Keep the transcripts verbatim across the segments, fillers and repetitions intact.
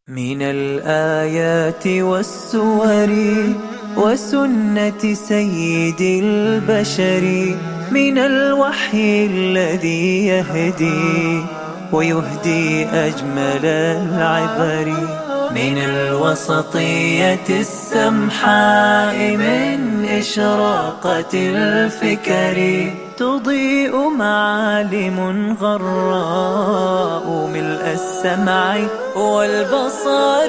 من الآيات والسور وسنة سيد البشر، من الوحي الذي يهدي ويهدي أجمل العبر، من الوسطية السمحاء، من إشراقة الفكر، تضيء معالم غراء ملء السمع والبصر،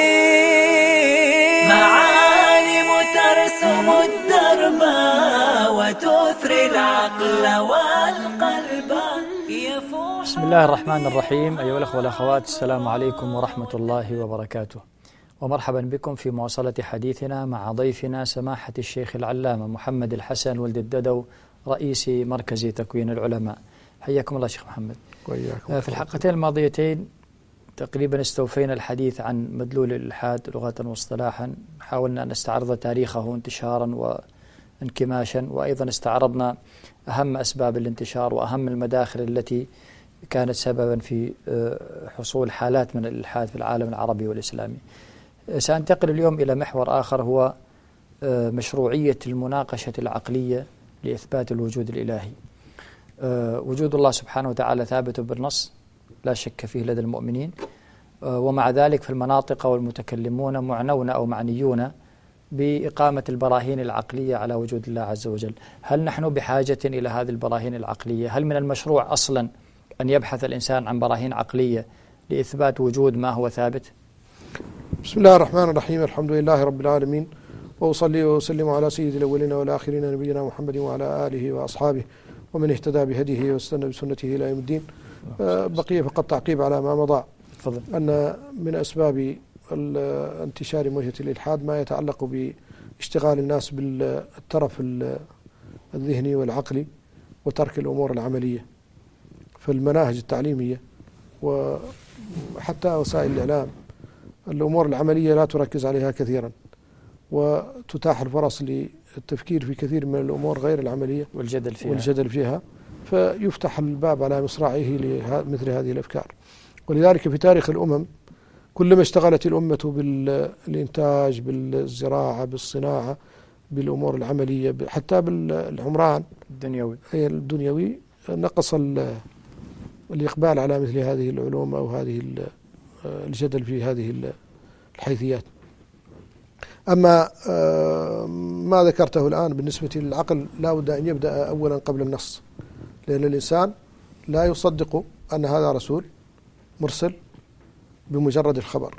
معالم ترسم الدرب وتثري العقل والقلب. بسم الله الرحمن الرحيم. أيها الأخوة والأخوات، السلام عليكم ورحمة الله وبركاته، ومرحبا بكم في مواصلة حديثنا مع ضيفنا سماحة الشيخ العلامة محمد الحسن ولد الددو، رئيس مركز تكوين العلماء. حياكم الله شيخ محمد. وإياكم. في الحلقتين الماضيتين تقريبا استوفينا الحديث عن مدلول الإلحاد لغة واصطلاحا، حاولنا أن نستعرض تاريخه انتشارا وانكماشا، وأيضا استعرضنا أهم أسباب الانتشار وأهم المداخل التي كانت سببا في حصول حالات من الإلحاد في العالم العربي والإسلامي. سأنتقل اليوم إلى محور آخر، هو مشروعية المناقشة العقلية لإثبات الوجود الإلهي. وجود الله سبحانه وتعالى ثابت بالنص لا شك فيه لدى المؤمنين، ومع ذلك في المناطق والمتكلمون معنون أو معنيون بإقامة البراهين العقلية على وجود الله عز وجل. هل نحن بحاجة إلى هذه البراهين العقلية؟ هل من المشروع أصلا أن يبحث الإنسان عن براهين عقلية لإثبات وجود ما هو ثابت؟ بسم الله الرحمن الرحيم. الحمد لله رب العالمين، وأصلي وأسلم على سيد الأولين والآخرين نبينا محمد وعلى آله وأصحابه ومن اهتدى بهديه واستنى بسنته إلى يوم الدين. بقي فقط تعقيب على ما مضى. فضل. أن من أسباب انتشار موجة الإلحاد ما يتعلق باشتغال الناس بالطرف الذهني والعقلي وترك الأمور العملية في المناهج التعليمية وحتى وسائل الإعلام. الأمور العملية لا تركز عليها كثيرا، وتتاح الفرص للتفكير في كثير من الأمور غير العملية والجدل فيها, والجدل فيها فيفتح الباب على مصراعيه لمثل هذه الأفكار. ولذلك في تاريخ الأمم كلما اشتغلت الأمة بالإنتاج، بالزراعة، بالصناعة، بالأمور العملية، حتى بالعمران الدنيوي الدنيوي نقص الإقبال على مثل هذه العلوم أو هذه الجدل في هذه الحيثيات. أما ما ذكرته الآن بالنسبة للعقل لا بد أن يبدأ أولا قبل النص، لأن الإنسان لا يصدق أن هذا رسول مرسل بمجرد الخبر.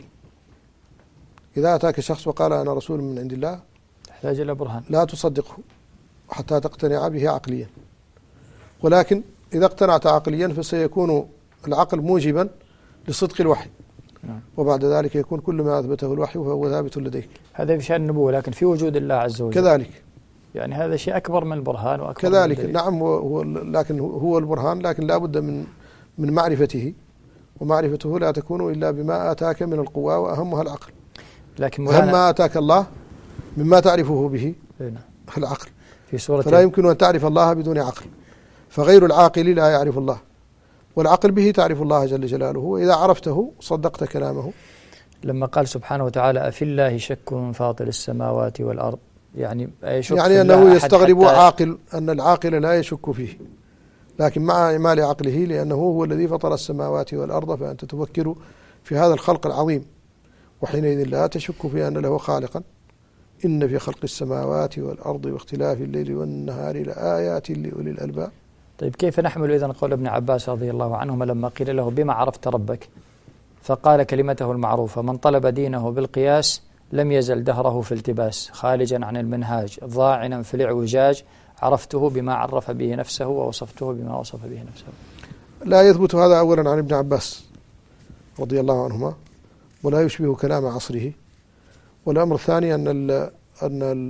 إذا أتاك شخص وقال أنا رسول من عند الله يحتاج إلى برهان، لا تصدقه حتى تقتنع به عقليا. ولكن إذا اقتنعت عقليا فسيكون العقل موجبا لصدق الوحي، وبعد ذلك يكون كل ما أثبته الوحي فهو ثابت لديك. هذا في شأن النبوة، لكن في وجود الله عز وجل كذلك، يعني هذا شيء أكبر من البرهان وأكبر كذلك من نعم. هو لكن هو البرهان، لكن لا بد من من معرفته، ومعرفته لا تكون إلا بما آتاك من القوى وأهمها العقل. لكن أهم ما آتاك الله مما تعرفه به العقل، في سورة فلا يمكن أن تعرف الله بدون عقل، فغير العاقل لا يعرف الله، والعقل به تعرف الله جل جلاله، وإذا عرفته صدقت كلامه. لما قال سبحانه وتعالى أفي الله شك فاطر السماوات والأرض، يعني يشك يعني أنه يستغرب عاقل أن العاقل لا يشك فيه، لكن مع إعمال عقله، لأنه هو الذي فطر السماوات والأرض، فأنت تفكر في هذا الخلق العظيم، وحينئذ لا تشك في أن له خالقا. إن في خلق السماوات والأرض واختلاف الليل والنهار لآيات لأولي الألباب. طيب كيف نحمل إذن قول ابن عباس رضي الله عنهما لما قيل له بما عرفت ربك؟ فقال كلمته المعروفة: من طلب دينه بالقياس لم يزل دهره في التباس، خارجا عن المنهاج ضاعنا في الاعوجاج، عرفته بما عرف به نفسه ووصفته بما وصف به نفسه. لا يثبت هذا أولا عن ابن عباس رضي الله عنهما، ولا يشبه كلام عصره. والأمر الثاني أن أن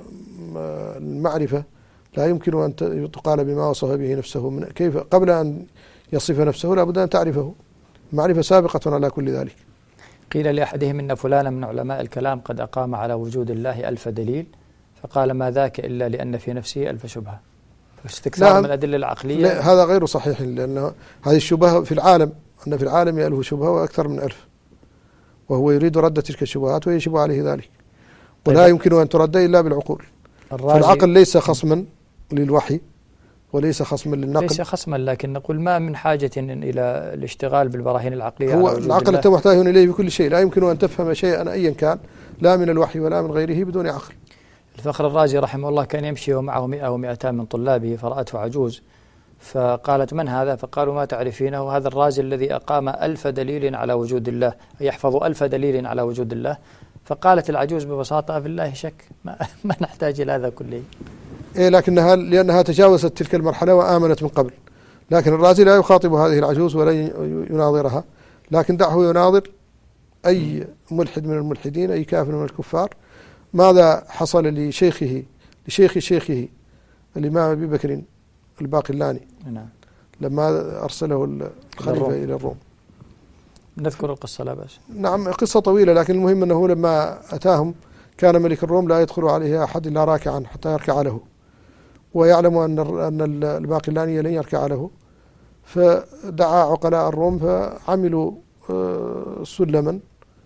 المعرفة لا يمكن أن تقال بما وصف به نفسه. من كيف قبل أن يصف نفسه لا بد أن تعرفه، المعرفة سابقة على كل ذلك. قيل لأحدهم إن فلانا من علماء الكلام قد أقام على وجود الله ألف دليل، فقال ما ذاك إلا لأن في نفسه ألف شبهة. فاستكثار من الأدلة العقلية هذا غير صحيح، لأن هذه الشبهة في العالم، أن في العالم ألف شبهة وأكثر من ألف، وهو يريد رد تلك الشبهات ويجب عليه ذلك، ولا طيب. يمكن أن ترد إلا بالعقول. فالعقل ليس خصما للوحي وليس خصما للنقل، ليس خصما، لكن نقول ما من حاجة إلى الاشتغال بالبراهين العقلية. هو العقل أنت محتاج إليه بكل شيء، لا يمكن أن تفهم شيئا أيا كان لا من الوحي ولا من غيره بدون عقل. الفخر الرازي رحمه الله كان يمشي ومعه مئة ومئتان من طلابه، فرأته عجوز فقالت: من هذا؟ فقالوا: ما تعرفينه؟ هذا الرازي الذي أقام ألف دليل على وجود الله، يحفظ ألف دليل على وجود الله. فقالت العجوز ببساطة: في الله شك، ما, ما نحتاج إلى هذا كله. إيه، لكنها لأنها تجاوزت تلك المرحلة وآمنت من قبل. لكن الرازي لا يخاطب هذه العجوز ولا يناظرها، لكن دعه يناظر أي ملحد من الملحدين، أي كافر من الكفار. ماذا حصل لشيخه لشيخ شيخه الإمام أبي بكر الباقلاني نعم. لما أرسله الخليفة الروم. إلى الروم؟ نذكر القصة لا بأس. نعم، قصة طويلة، لكن المهم أنه لما أتاهم كان ملك الروم لا يدخل عليه أحد إلا راكعا حتى يركع له، ويعلم أن أن الباقلاني لن يركع له، فدعا عقلاء الروم فعملوا سلما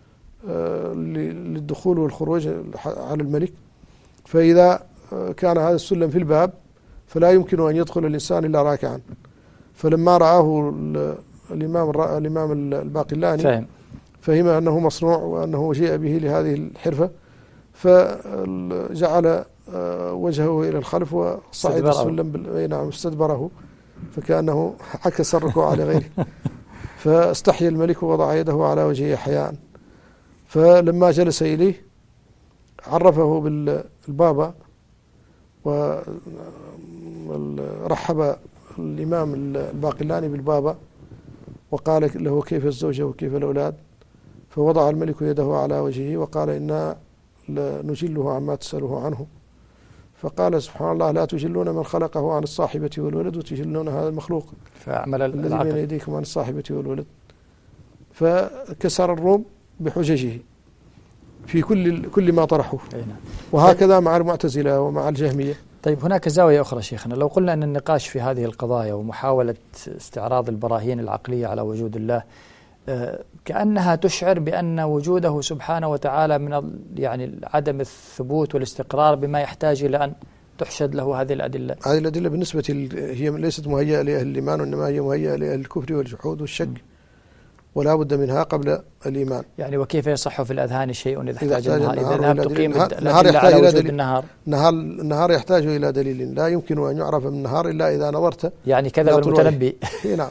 للدخول والخروج على الملك، فإذا كان هذا السلم في الباب فلا يمكن أن يدخل الإنسان إلا راكعا. فلما رآه الإمام الإمام الباقلاني فهم. فهم أنه مصنوع وأنه جيء به لهذه الحرفة، فجعل وجهه إلى الخلف وصعد السلم، نعم استدبره، فكأنه عكس الركوع على غيره. فاستحيا الملك ووضع يده على وجهه حياء. فلما جلس إليه عرفه بالبابا، ورحب الإمام الباقلاني بالبابا وقال له: كيف الزوجة وكيف الأولاد؟ فوضع الملك يده على وجهه وقال: إنا نجله عما تسأله عنه. فقال: سبحان الله، لا تجلون من خلقه عن الصاحبة والولد وتجلون هذا المخلوق فأعمل الذي بين يديكم عن الصاحبة والولد. فكسر الروم بحججه في كل كل ما طرحوه. وهكذا مع المعتزلة ومع الجهمية. طيب، هناك زاوية أخرى شيخنا، لو قلنا أن النقاش في هذه القضايا ومحاولة استعراض البراهين العقلية على وجود الله كأنها تشعر بأن وجوده سبحانه وتعالى من يعني عدم الثبوت والاستقرار، بما يحتاج إلى أن تحشد له هذه الأدلة. هذه الأدلة بالنسبة هي ليست مهيئة لأهل الإيمان، وإنما هي مهيئة لأهل الكفر والجحود والشك، ولا بد منها قبل الإيمان. يعني وكيف يصح في الأذهان شيء إذا احتاج النهار؟ إذا ذهب تقيم النهار يحتاج إلى دليل. النهار النهار النهار يحتاج إلى دليل، لا يمكن أن يعرف من النهار إلا إذا نظرت. يعني كذا المتنبي. نعم.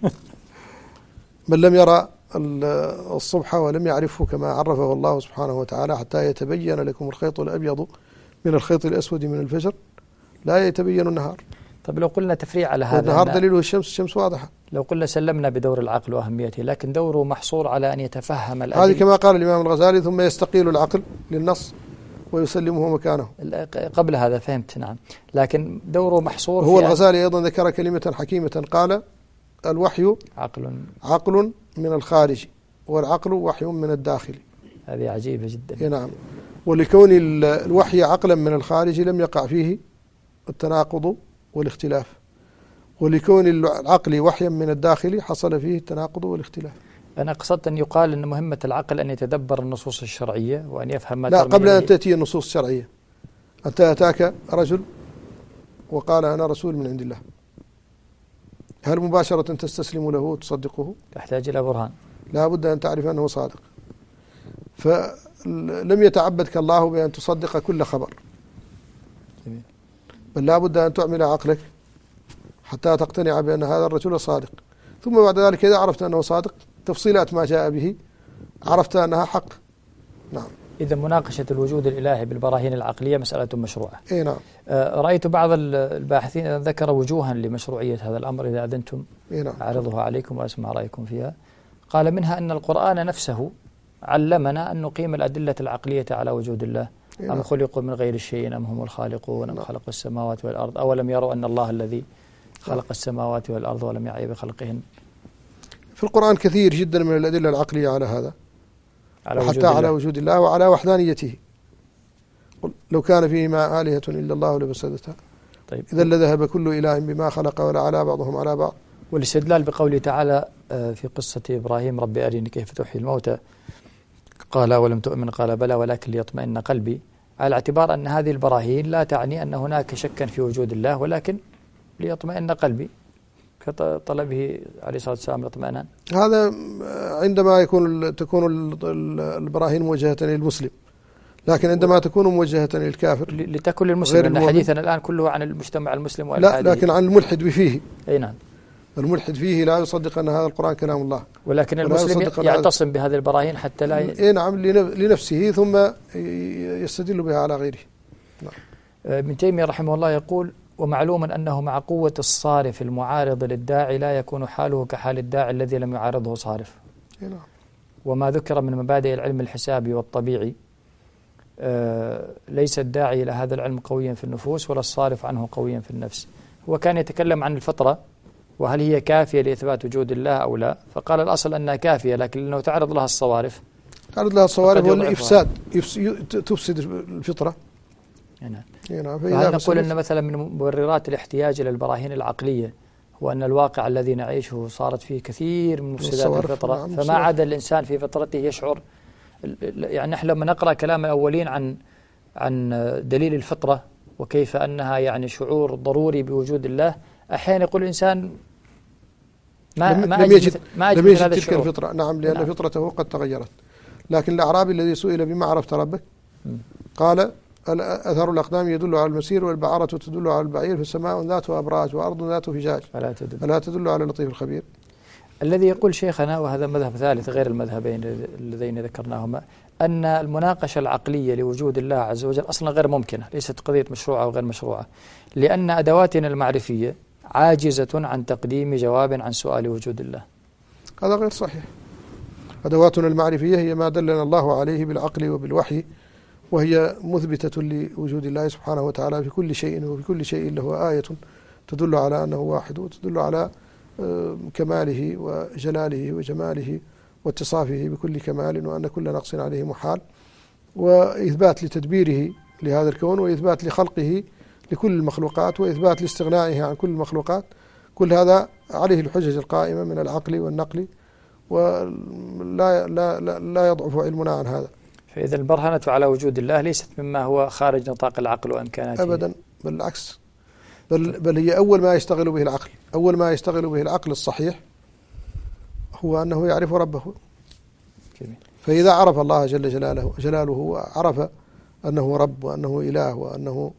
من لم يرى الصبح ولم يعرفه كما عرفه الله سبحانه وتعالى حتى يتبين لكم الخيط الأبيض من الخيط الأسود من الفجر لا يتبين النهار. طب لو قلنا تفريع على هذا، النهار دليله الشمس، الشمس واضحة. لو قلنا سلمنا بدور العقل وأهميته، لكن دوره محصور على أن يتفهم الأدلة. هذه كما قال الإمام الغزالي: ثم يستقيل العقل للنص ويسلمه مكانه. قبل هذا فهمت، نعم، لكن دوره محصور. هو الغزالي أيضا ذكر كلمة حكيمة، قال: الوحي عقل عقل من الخارج، والعقل وحي من الداخل. هذه عجيبة جدا. نعم. ولكون الوحي عقلا من الخارج لم يقع فيه التناقض والاختلاف، ولكون العقل وحيا من الداخل حصل فيه التناقض والاختلاف. أنا قصدت أن يقال أن مهمة العقل أن يتدبر النصوص الشرعية وأن يفهم ما لا، قبل أن تأتي النصوص الشرعية. أنت أتاك رجل وقال: أنا رسول من عند الله، هل مباشرة تستسلم له وتصدقه؟ تحتاج إلى برهان. لا بد أن تعرف أنه صادق. فلم يتعبدك الله بأن تصدق كل خبر، بل لا بد أن تعمل عقلك حتى تقتنع بأن هذا الرجل صادق. ثم بعد ذلك إذا عرفت أنه صادق، تفصيلات ما جاء به عرفت أنها حق. نعم. إذا مناقشة الوجود الإلهي بالبراهين العقلية مسألة مشروعة. إيه نعم. آه رأيت بعض الباحثين ذكر وجوها لمشروعية هذا الأمر، إذا أذنتم إيه نعم. أعرضها عليكم وأسمع رأيكم فيها. قال: منها أن القرآن نفسه علمنا أن نقيم الأدلة العقلية على وجود الله. إيه نعم. أم خلقوا من غير شيء أم هم الخالقون أم نعم. خلقوا السماوات والأرض أولم يروا أن الله الذي خلق السماوات والأرض ولم يعي بخلقهن. في القرآن كثير جدا من الأدلة العقلية على هذا، على وحتى وجود على الله. وجود الله وعلى وحدانيته. لو كان فيهما آلهة إلا الله لفسدتا. طيب. إذا لذهب كل إله بما خلق ولا على بعضهم على بعض. والاستدلال بقوله تعالى في قصة إبراهيم: رب أرني كيف تحيي الموتى، قال ولم تؤمن قال بلى ولكن ليطمئن قلبي، على اعتبار أن هذه البراهين لا تعني أن هناك شكا في وجود الله، ولكن ليطمئن قلبي كطلبه عليه الصلاة والسلام الاطمئنان. هذا عندما يكون تكون البراهين موجهة للمسلم، لكن عندما تكون موجهة للكافر لتكن للمسلم، لأن حديثنا الآن كله عن المجتمع المسلم والحادي. لا، لكن عن الملحد بفيه. أي نعم. الملحد فيه لا يصدق أن هذا القرآن كلام الله، ولكن المسلم يعتصم بهذه البراهين حتى لا ي... إيه نعم، لنفسه ثم يستدل بها على غيره. نعم. ابن تيمية رحمه الله يقول: ومعلوم أنه مع قوة الصارف المعارض للداعي لا يكون حاله كحال الداعي الذي لم يعارضه صارف. إيه نعم. وما ذكر من مبادئ العلم الحسابي والطبيعي آه ليس الداعي إلى هذا العلم قويا في النفوس ولا الصارف عنه قويا في النفس. هو كان يتكلم عن الفطرة وهل هي كافية لإثبات وجود الله أو لا، فقال الأصل أنها كافية، لكن لأنه تعرض لها الصوارف تعرض لها الصوارف والإفساد تفسد الفطرة. نعم. نعم. فهذا نقول أن مثلا من مبررات الاحتياج إلى البراهين العقلية هو أن الواقع الذي نعيشه صارت فيه كثير من مفسدات الفطرة. نعم. فما عاد الإنسان في فطرته يشعر، يعني نحن لما نقرأ كلام الأولين عن عن دليل الفطرة وكيف أنها يعني شعور ضروري بوجود الله، أحيانا يقول الإنسان ما لم, ما لم يجد ما لم يجد تلك الفطرة. نعم، لأن نعم. فطرته قد تغيرت. لكن الأعرابي الذي سئل بما عرفت ربك قال: أثر الأقدام يدل على المسير، والبعرة تدل على البعير، في السماء ذات أبراج وأرض ذات فجاج فلا تدل, فلا تدل على اللطيف الخبير. الذي يقول شيخنا، وهذا مذهب ثالث غير المذهبين اللذين ذكرناهما، أن المناقشة العقلية لوجود الله عز وجل أصلا غير ممكنة، ليست قضية مشروعة وغير مشروعة، لأن أدواتنا المعرفية عاجزة عن تقديم جواب عن سؤال وجود الله. هذا غير صحيح. أدواتنا المعرفية هي ما دلنا الله عليه بالعقل وبالوحي، وهي مثبتة لوجود الله سبحانه وتعالى في كل شيء، وفي كل شيء له آية تدل على أنه واحد، وتدل على كماله وجلاله وجماله واتصافه بكل كمال، وأن كل نقص عليه محال، وإثبات لتدبيره لهذا الكون، وإثبات لخلقه لكل المخلوقات، وإثبات لاستغنائه عن كل المخلوقات. كل هذا عليه الحجج القائمة من العقل والنقل، ولا لا لا, لا يضعف علمنا عن هذا. فإذا البرهنة على وجود الله ليست مما هو خارج نطاق العقل وإمكاناته أبدا، بل العكس، بل, بل هي أول ما يشتغل به العقل أول ما يشتغل به العقل الصحيح هو أنه يعرف ربه. جميل. فإذا عرف الله جل جلاله جلاله وعرف أنه رب وأنه إله وأنه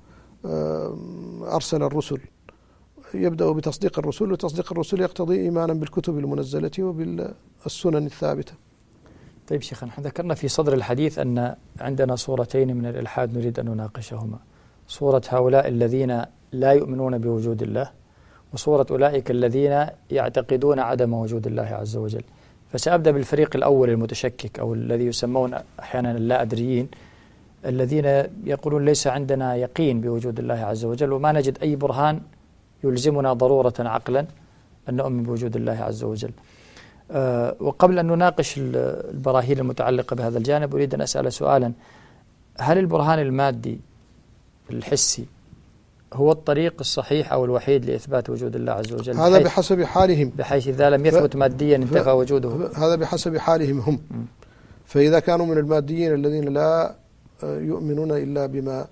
أرسل الرسل، يبدأ بتصديق الرسل، وتصديق الرسل يقتضي إيمانا بالكتب المنزلة وبالسنن الثابتة. طيب شيخنا، نحن ذكرنا في صدر الحديث أن عندنا صورتين من الإلحاد نريد أن نناقشهما: صورة هؤلاء الذين لا يؤمنون بوجود الله، وصورة أولئك الذين يعتقدون عدم وجود الله عز وجل. فسأبدأ بالفريق الأول المتشكك، أو الذي يسمون أحيانا اللا أدريين، الذين يقولون ليس عندنا يقين بوجود الله عز وجل، وما نجد أي برهان يلزمنا ضرورة عقلا أن نؤمن بوجود الله عز وجل. أه وقبل أن نناقش البراهين المتعلقة بهذا الجانب، أريد أن أسأل سؤالا: هل البرهان المادي الحسي هو الطريق الصحيح أو الوحيد لإثبات وجود الله عز وجل؟ هذا بحسب حالهم، بحيث إذا لم يثبت ماديا انتفى وجوده. هذا بحسب حالهم هم. م. فإذا كانوا من الماديين الذين لا يؤمنون إلا بما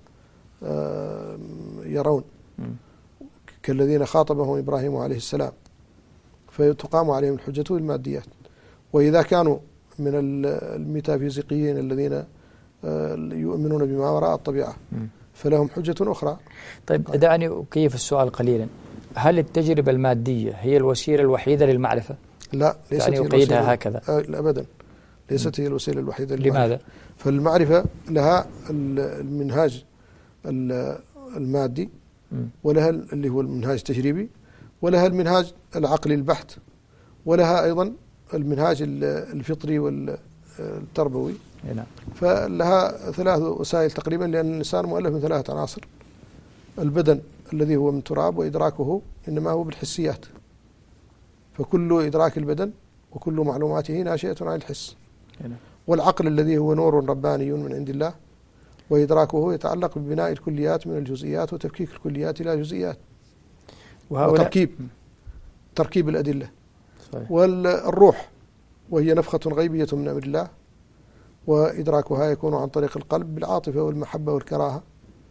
يرون، م. كالذين خاطبهم إبراهيم عليه السلام، فتقام عليهم الحجة بالماديات. وإذا كانوا من الميتافيزيقيين الذين يؤمنون بما وراء الطبيعة، م. فلهم حجة أخرى. طيب دعني أكيف السؤال قليلا: هل التجربة المادية هي الوسيلة الوحيدة للمعرفة؟ لا، ليست يعني هي أقيدها هكذا. أبدا، ليست هي الوسيلة الوحيدة للمعرفة. لماذا؟ فالمعرفة لها المنهاج المادي، ولها اللي هو المنهاج التجريبي، ولها المنهاج العقلي البحت، ولها أيضا المنهاج الفطري والتربوي. نعم. فلها ثلاث وسائل تقريبا، لأن الإنسان مؤلف من ثلاثة عناصر: البدن الذي هو من تراب، وإدراكه إنما هو بالحسيات، فكل إدراك البدن وكل معلوماته ناشئة عن الحس. نعم. والعقل الذي هو نور رباني من عند الله، وإدراكه يتعلق ببناء الكليات من الجزئيات وتفكيك الكليات إلى جزئيات، وتركيب تركيب الأدلة. صحيح. والروح وهي نفخة غيبية من أمر الله، وإدراكها يكون عن طريق القلب بالعاطفة والمحبة والكراهة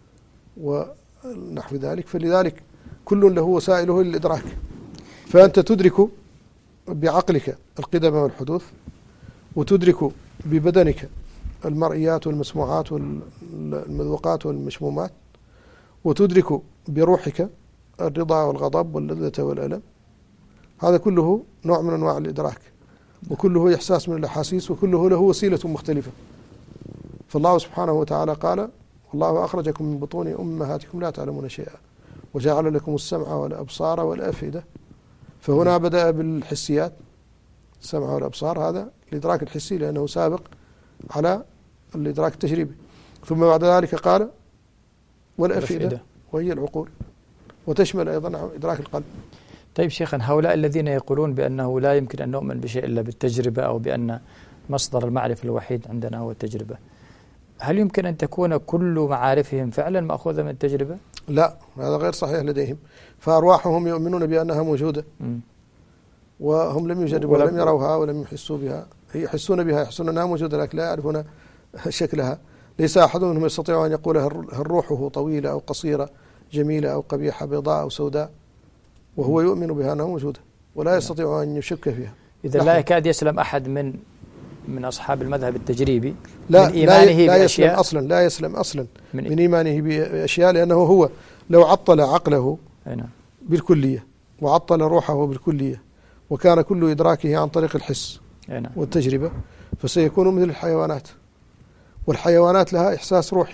ونحو ذلك. فلذلك كل له وسائله للإدراك. فأنت تدرك بعقلك القدم والحدوث، وتدرك ببدنك المرئيات والمسموعات والمذوقات والمشمومات، وتدرك بروحك الرضا والغضب واللذة والألم. هذا كله نوع من أنواع الإدراك، وكله إحساس من الأحاسيس، وكله له وسيلة مختلفة. فالله سبحانه وتعالى قال: والله أخرجكم من بطون أمهاتكم لا تعلمون شيئا وجعل لكم السمع والأبصار والأفئدة. فهنا بدأ بالحسيات، السمع والأبصار، هذا الإدراك الحسي لأنه سابق على الإدراك التجريبي. ثم بعد ذلك قال: والأفئدة، وهي العقول، وتشمل أيضا إدراك القلب. طيب شيخنا، هؤلاء الذين يقولون بأنه لا يمكن أن نؤمن بشيء إلا بالتجربة، أو بأن مصدر المعرفة الوحيد عندنا هو التجربة، هل يمكن أن تكون كل معارفهم فعلا مأخوذة من التجربة؟ لا، هذا غير صحيح لديهم. فأرواحهم يؤمنون بأنها موجودة، م. وهم لم يجربوا ولم يروها ولم يحسوا بها. يحسون بها، يحسون أنها موجودة، لكن لا يعرفون شكلها. ليس أحد منهم يستطيع أن يقول هل روحه طويلة أو قصيرة، جميلة أو قبيحة، بيضاء أو سوداء، وهو يؤمن بها أنها موجودة ولا يستطيع أن يشك فيها. إذا لا يكاد يسلم أحد من من أصحاب المذهب التجريبي لا من إيمانه لا, لا بأشياء يسلم أصلا لا يسلم أصلا من, من إيمانه بأشياء، لأنه هو لو عطل عقله بالكلية وعطل روحه بالكلية وكان كل إدراكه عن طريق الحس والتجربة، فسيكون مثل الحيوانات. والحيوانات لها إحساس روحي.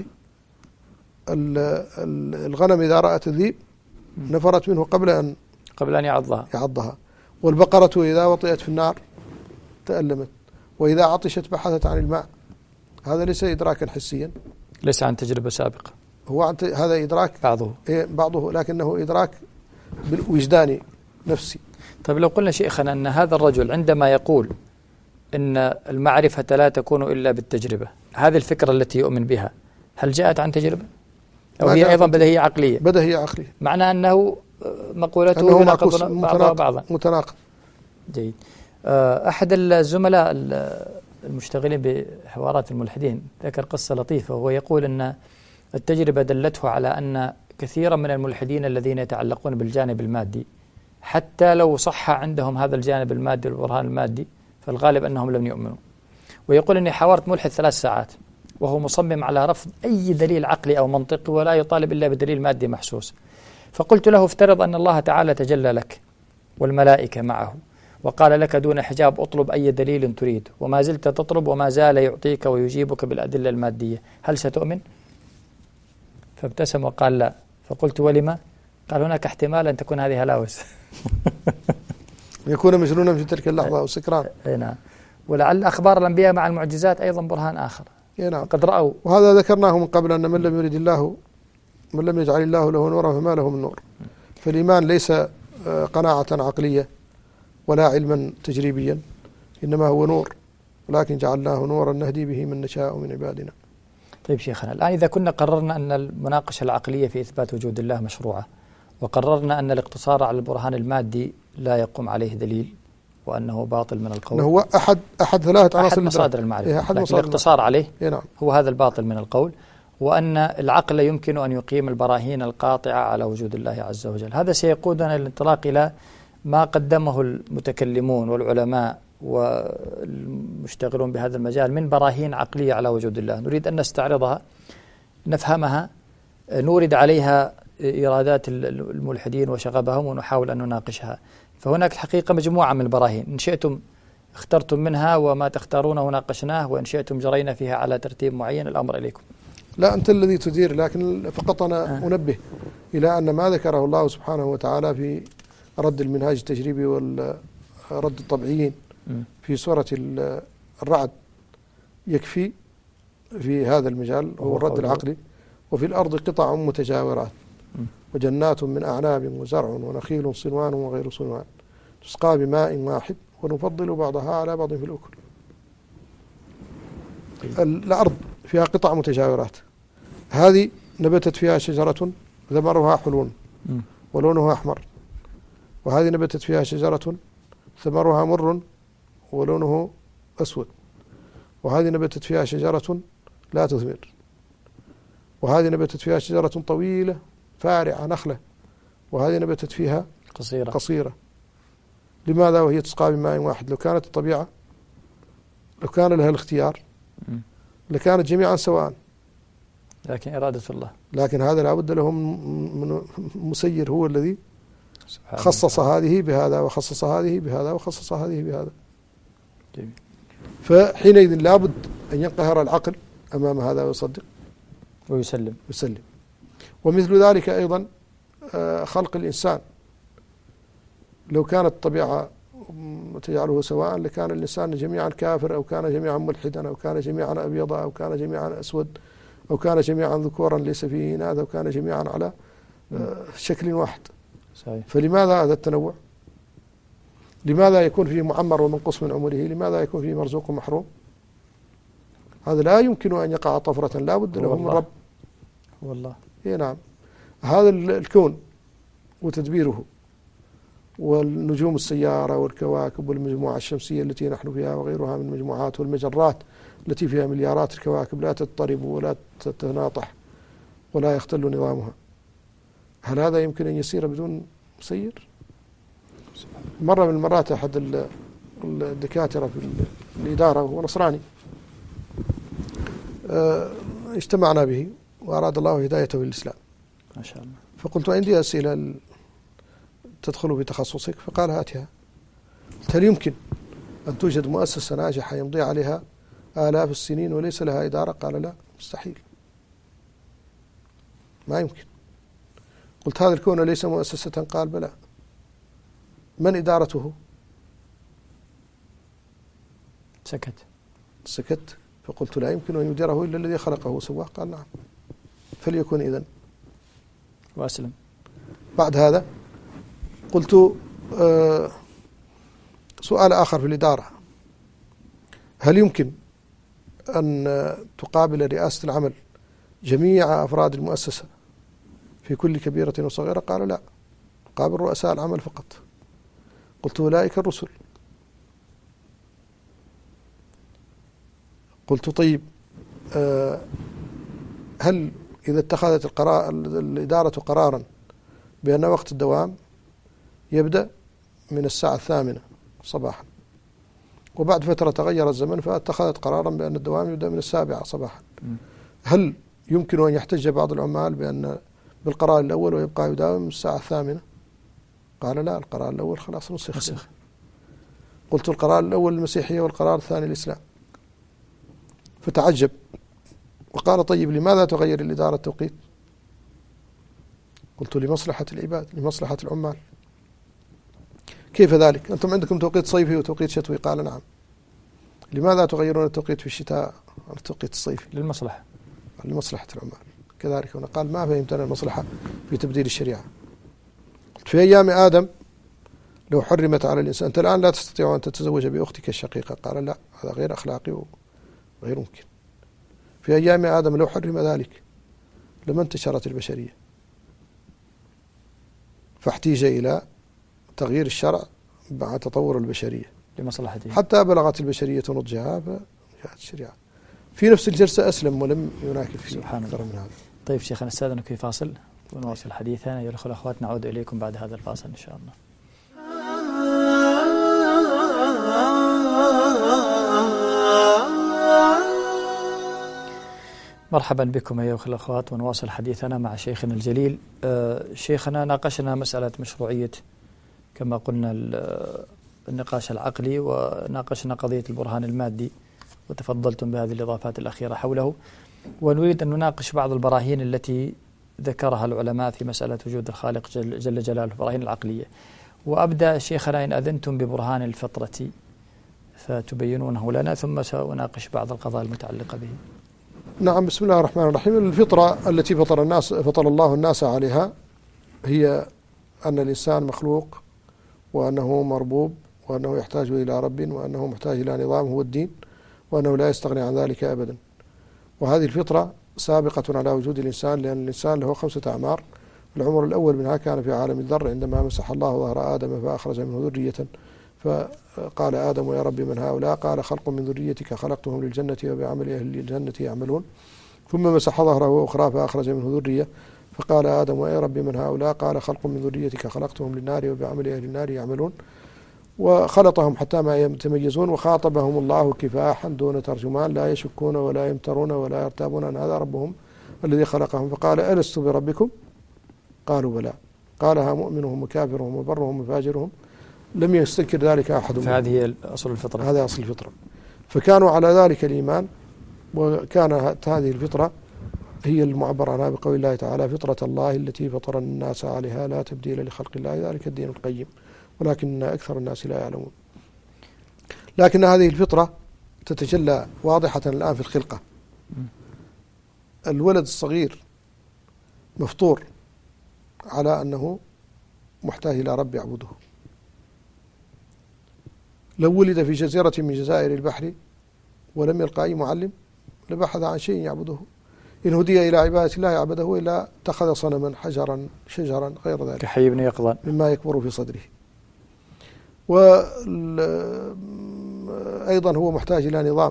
الغنم إذا رأت الذئب نفرت منه قبل أن قبل أن يعضها يعضها والبقرة إذا وطئت في النار تألمت، وإذا عطشت بحثت عن الماء. هذا ليس إدراكا حسيا، ليس عن تجربة سابقة، هو عن هذا إدراك بعضه إيه بعضه لكنه إدراك بالوجداني نفسي. طيب لو قلنا شيخنا أن هذا الرجل عندما يقول إن المعرفة لا تكون إلا بالتجربة، هذه الفكرة التي يؤمن بها هل جاءت عن تجربة أو هي أيضا بدهية عقلية؟ بدهية عقلية، معنى أنه مقولته يناقض بعضها بعضا، متناقض. جيد. أحد الزملاء المشتغلين بحوارات الملحدين ذكر قصة لطيفة، وهو يقول أن التجربة دلته على أن كثيرا من الملحدين الذين يتعلقون بالجانب المادي حتى لو صح عندهم هذا الجانب المادي والبرهان المادي فالغالب أنهم لم يؤمنوا. ويقول أني حاورت ملحد ثلاث ساعات وهو مصمم على رفض أي دليل عقلي أو منطقي ولا يطالب إلا بدليل مادي محسوس. فقلت له: افترض أن الله تعالى تجلى لك والملائكة معه وقال لك دون حجاب اطلب أي دليل تريد، وما زلت تطلب وما زال يعطيك ويجيبك بالأدلة المادية، هل ستؤمن؟ فابتسم وقال: لا. فقلت: ولما؟ قال: هناك احتمال أن تكون هذه هلاوس يكون مجنونا في تلك اللحظة أو سكران. نعم. ولعل أخبار الأنبياء مع المعجزات أيضا برهان آخر. نعم. قد رأوا، وهذا ذكرناه من قبل، أن من لم يرد الله من لم يجعل الله له نورا فما له من نور. فالإيمان ليس قناعة عقلية ولا علما تجريبيا، إنما هو نور، ولكن جعلناه نورا نهدي به من نشاء من عبادنا. طيب شيخنا، الآن إذا كنا قررنا أن المناقشة العقلية في إثبات وجود الله مشروعة، وقررنا أن الاقتصار على البرهان المادي لا يقوم عليه دليل وأنه باطل من القول، هو أحد أحد ثلاثة عناصر مصادر المعرفة، أحد لكن الاقتصار عليه نعم. هو هذا الباطل من القول، وأن العقل يمكن أن يقيم البراهين القاطعة على وجود الله عز وجل. هذا سيقودنا للانطلاق إلى ما قدمه المتكلمون والعلماء والمشتغلون بهذا المجال من براهين عقلية على وجود الله. نريد أن نستعرضها، نفهمها، نورد عليها إيرادات الملحدين وشغبهم ونحاول أن نناقشها. فهناك الحقيقة مجموعة من البراهين، إن شئتم اخترتم منها وما تختارونه ناقشناه، وإن شئتم جرينا فيها على ترتيب معين. الأمر إليكم. لا، أنت الذي تدير، لكن فقط أنا آه. أنبه إلى أن ما ذكره الله سبحانه وتعالى في رد المنهاج التجريبي والرد الطبيعيين في سورة الرعد يكفي في هذا المجال، هو الرد العقلي. وفي الأرض قطع متجاورات وجنات من أعناب وزرع ونخيل صنوان وغير صنوان تسقى بماء واحد ونفضل بعضها على بعض في الأكل. الأرض فيها قطع متجاورات، هذه نبتت فيها شجرة ثمرها حلو ولونها أحمر، وهذه نبتت فيها شجرة ثمرها مر ولونه أسود، وهذه نبتت فيها شجرة لا تثمر، وهذه نبتت فيها شجرة طويلة فارعة نخلة، وهذه نبتت فيها قصيرة قصيرة. لماذا وهي تسقى بماء واحد؟ لو كانت الطبيعة لو كان لها الاختيار لكانت جميعا سواء، لكن إرادة الله. لكن هذا لابد له من مسير هو الذي خصص هذه بهذا وخصص هذه بهذا وخصص هذه بهذا. جميل. فحينئذ لابد أن ينقهر العقل أمام هذا ويصدق ويسلم يسلم. ومثل ذلك أيضا خلق الإنسان، لو كانت الطبيعة تجعله سواء لكان الإنسان جميعا كافر، أو كان جميعا ملحدا، أو كان جميعا أبيضا، أو كان جميعا أسود، أو كان جميعا ذكورا ليس فيه إناث، أو كان جميعا على شكل واحد. صحيح. فلماذا هذا التنوع؟ لماذا يكون فيه معمر ومنقص من عمره؟ لماذا يكون فيه مرزوق ومحروم؟ هذا لا يمكن أن يقع طفرة، لا بد له من رب. والله إيه نعم. هذا الكون وتدبيره والنجوم السيارة والكواكب والمجموعة الشمسية التي نحن فيها وغيرها من المجموعات والمجرات التي فيها مليارات الكواكب لا تضطرب ولا تتناطح ولا يختل نظامها، هل هذا يمكن أن يسير بدون مسير؟ مرة من المرات أحد الدكاترة في الإدارة وهو نصراني اجتمعنا به وأراد الله هدايته للإسلام ما شاء الله، فقلت عندي أسئلة تدخل في تخصصك، فقال هاتها. قلت هل يمكن أن توجد مؤسسة ناجحة يمضي عليها آلاف السنين وليس لها إدارة؟ قال لا، مستحيل، ما يمكن. قلت هذا الكون ليس مؤسسة؟ قال بلى. من إدارته؟ سكت سكت. فقلت لا يمكن أن يديره إلا الذي خلقه وسواه. قال نعم، فليكن إذن، وأسلم. بعد هذا قلت آه سؤال آخر في الإدارة، هل يمكن أن تقابل رئاسة العمل جميع أفراد المؤسسة في كل كبيرة وصغيرة؟ قال لا، قابل رؤساء العمل فقط. قلت أولئك الرسل. قلت طيب آه هل إذا اتخذت القرار الإدارة قرارا بأن وقت الدوام يبدأ من الساعة الثامنة صباحا، وبعد فترة تغير الزمن فاتخذت قرارا بأن الدوام يبدأ من السابعة صباحا، هل يمكن أن يحتج بعض العمال بأن بالقرار الأول ويبقى يداوم من الساعة الثامنة؟ قال لا، القرار الأول خلاص نسخ. قلت القرار الأول المسيحية والقرار الثاني الإسلام. فتعجب وقال طيب لماذا تغير الإدارة التوقيت؟ قلت لمصلحة العباد، لمصلحة العمال. كيف ذلك؟ أنتم عندكم توقيت صيفي وتوقيت شتوي. قال نعم. لماذا تغيرون التوقيت في الشتاء عن التوقيت الصيفي؟ للمصلحة، لمصلحة العمال. كذلك هنا قال ما فهمتنا المصلحة في تبديل الشريعة. في أيام آدم لو حرمت على الإنسان، أنت الآن لا تستطيع أن تتزوج بأختك الشقيقة. قال لا، هذا غير أخلاقي وغير ممكن. في أيام آدم لو حرم ذلك لما انتشرت البشرية، فاحتيج إلى تغيير الشرع مع تطور البشرية لمصلحته، حتى بلغت البشرية نضجها فجاءت الشريعة. في نفس الجلسة أسلم ولم يناكف فيه. سبحان الله. من هذا. طيب شيخنا استاذنك في فاصل ونواصل حديثنا. أيها الأخوة والأخوات، نعود إليكم بعد هذا الفاصل إن شاء الله. مرحبا بكم أيها الأخوة والأخوات، ونواصل حديثنا مع شيخنا الجليل. آه شيخنا ناقشنا مسألة مشروعية كما قلنا النقاش العقلي، وناقشنا قضية البرهان المادي وتفضلتم بهذه الإضافات الأخيرة حوله، ونريد أن نناقش بعض البراهين التي ذكرها العلماء في مسألة وجود الخالق جل, جل جلاله، البراهين العقلية. وأبدأ شيخنا إن أذنتم ببرهان الفطرة فتبينونه لنا، ثم سأناقش بعض القضايا المتعلقة به. نعم، بسم الله الرحمن الرحيم. الفطرة التي فطر الناس فطر الله الناس عليها هي أن الإنسان مخلوق، وأنه مربوب، وأنه يحتاج إلى رب، وأنه محتاج إلى نظام هو الدين، وأنه لا يستغني عن ذلك أبدا. وهذه الفطرة سابقة على وجود الإنسان، لأن الإنسان له خمسة أعمار. العمر الأول منها كان في عالم الذر عندما مسح الله ظهر آدم فأخرج منه ذرية فقال آدم يا رب من هؤلاء؟ قال خلق من ذريتك خلقتهم للجنة وبعمل أهل الجنة يعملون. ثم مسح ظهره وأخرى فأخرج منه ذرية، فقال آدم يا رب من هؤلاء؟ قال خلق من ذريتك خلقتهم للنار وبعمل أهل النار يعملون. وخلطهم حتى ما يتميزون، وخاطبهم الله كفاحا دون ترجمان لا يشكون ولا يمترون ولا يرتابون أن هذا ربهم الذي خلقهم. فقال ألست بربكم؟ قالوا بلى. قالها مؤمنهم وكافرهم وبرهم وفاجرهم لم يستنكر ذلك أحد. فهذه أصل الفطرة. هذا أصل الفطرة. فكانوا على ذلك الإيمان، وكانت هذه الفطرة هي المعبر عنها بقول الله تعالى فطرة الله التي فطر الناس عليها لا تبديل لخلق الله ذلك الدين القيم ولكن أكثر الناس لا يعلمون. لكن هذه الفطرة تتجلى واضحة الآن في الخلقة. الولد الصغير مفطور على أنه محتاج إلى رب يعبده. لو ولد في جزيرة من جزائر البحر ولم يلقى أي معلم لبحث عن شيء يعبده. إن هدي إلى عبادة الله يعبده، إلا اتخذ صنما حجرا شجرا غير ذلك كحي بن يقظان مما يكبر في صدره. وأيضا هو محتاج إلى نظام،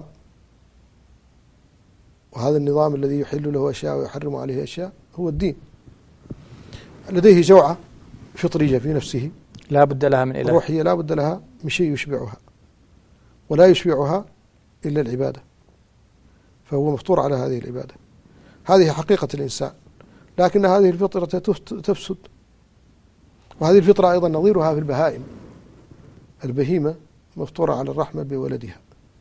وهذا النظام الذي يحل له أشياء ويحرم عليه أشياء هو الدين. لديه جوعة فطرية في نفسه لا بد لها من إله، روحية لا بد لها من شيء يشبعها، ولا يشبعها إلا العبادة، فهو مفطور على هذه العبادة. هذه حقيقة الإنسان، لكن هذه الفطرة تفسد. وهذه الفطرة أيضا نظيرها في البهائم. البهيمة مفطورة على الرحمة بولدها.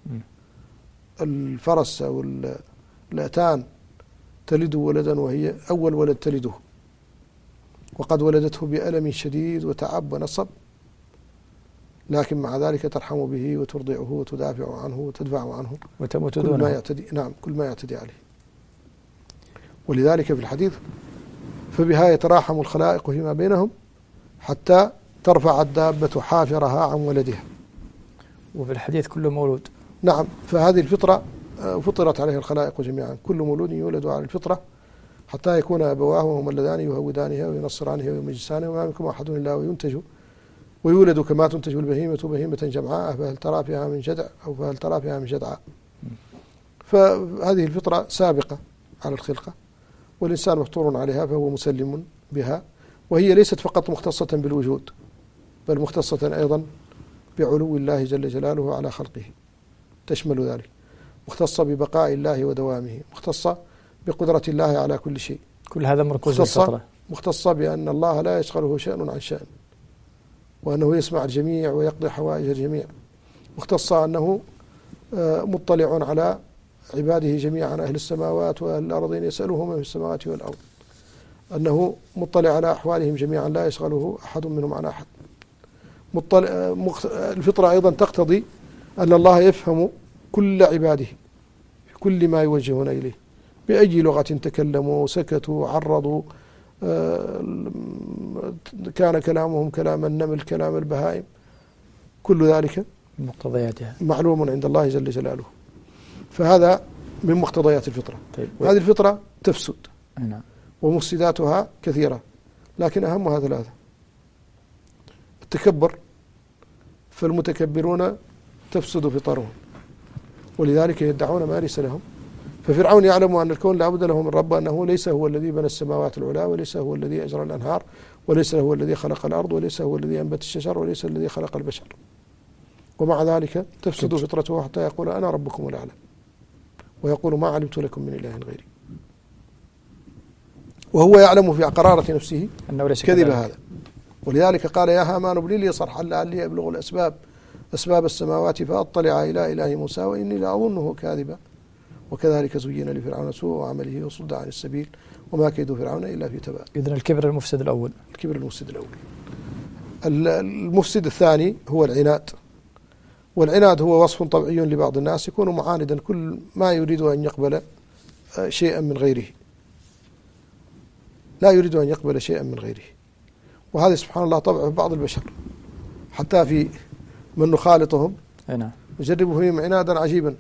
الفرس أو الأتان تلد ولدا وهي أول ولد تلده، وقد ولدته بألم شديد وتعب ونصب، لكن مع ذلك ترحم به وترضعه وتدافع عنه وتدفع عنه وتموت كل دونه. ما يعتدي نعم كل ما يعتدي عليه. ولذلك في الحديث فبها يتراحم الخلائق فيما بينهم حتى ترفع الدابة حافرها عن ولدها. وفي الحديث كل مولود. نعم، فهذه الفطرة فطرت عليها الخلائق جميعا. كل مولود يولد على الفطرة حتى يكون أبواه وهما اللذان يهودانها وينصرانها ويمجسانها وما منكم أحد إلا وينتج ويولد كما تنتج البهيمة بهيمة جمعاء فهل ترى فيها من جدع أو فهل ترى فيها من جدعاء. فهذه الفطرة سابقة على الخلقة، والإنسان مفطور عليها فهو مسلم بها. وهي ليست فقط مختصة بالوجود، بل مختصة أيضا بعلو الله جل جلاله على خلقه، تشمل ذلك. مختصة ببقاء الله ودوامه، مختصة بقدرة الله على كل شيء. كل هذا مركوز الفطرة. مختصة بأن الله لا يشغله شأن عن شأن، وأنه يسمع الجميع ويقضي حوائج الجميع. مختصة أنه مطلع على عباده جميعا أهل السماوات وأهل الأرضين يسألهم من السماوات والأرض، أنه مطلع على أحوالهم جميعا لا يشغله أحد منهم عن أحد. مطلع الفطرة أيضا تقتضي أن الله يفهم كل عباده في كل ما يوجهون إليه، بأي لغة تكلموا سكتوا عرضوا، كان كلامهم كلام النمل كلام البهائم، كل ذلك مقتضياتها معلوم عند الله جل جلاله. فهذا من مقتضيات الفطرة. طيب. هذه الفطرة تفسد. نعم. ومفسداتها كثيرة، لكن أهمها ثلاثة. التكبر، فالمتكبرون تفسد فطرهم، ولذلك يدعون ما ليس لهم. ففرعون يعلم أن الكون لا بد له من رب، أنه ليس هو الذي بنى السماوات العلى، وليس هو الذي أجرى الأنهار، وليس هو الذي خلق الأرض، وليس هو الذي أنبت الشجر، وليس الذي خلق البشر. ومع ذلك تفسد فطرته حتى يقول أنا ربكم الأعلى، ويقول ما علمت لكم من إله غيري، وهو يعلم في قرارة نفسه كذب هذا. ولذلك قال يا هامان ابن لي صرحا لعلي أبلغ الأسباب أسباب السماوات فأطلع إلى إله موسى وإني لأظنه كاذبا. وكذلك زين لفرعون سوء عمله وصد عن السبيل وما كيد فرعون إلا في تباب. إذن الكبر المفسد الأول. الكبر المفسد الأول. المفسد الثاني هو العناد. والعناد هو وصف طبيعي لبعض الناس، يكون معاندا كل ما يريد أن يقبل شيئا من غيره، لا يريد أن يقبل شيئا من غيره. وهذا سبحان الله طبع في بعض البشر، حتى في من نخالطهم نعم نجرب فيهم عنادا عجيبا.